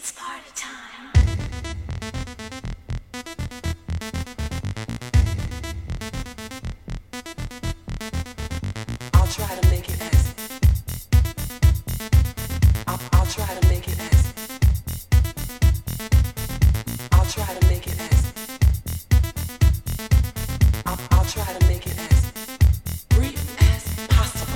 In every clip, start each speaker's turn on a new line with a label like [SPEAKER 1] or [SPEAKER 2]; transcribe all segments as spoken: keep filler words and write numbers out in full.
[SPEAKER 1] It's party time. I'll try to make it as I'll, I'll try to make it as I'll try to make it as I'll, I'll try to make it as brief as possible.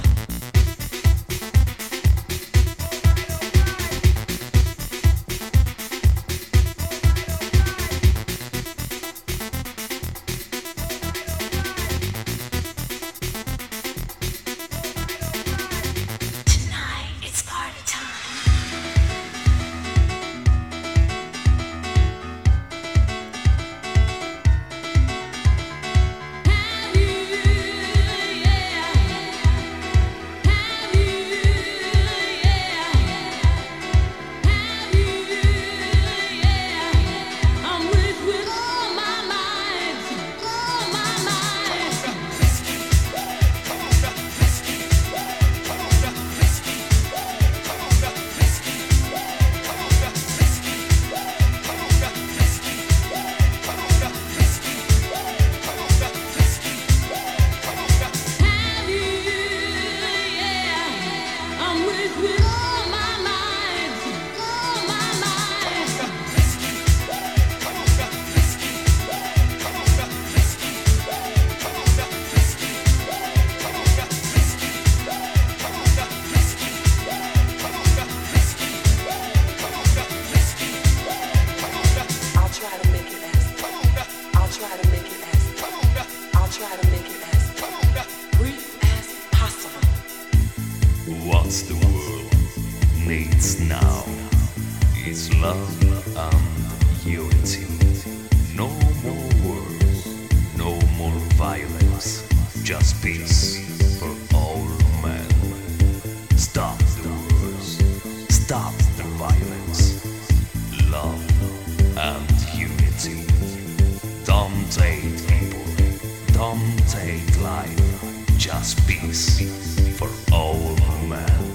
[SPEAKER 2] What the world needs now is love and unity. No more wars, no more violence, just peace for all men. Stop the wars, stop the violence, love and unity. Don't hate people, don't hate life, just peace for all men.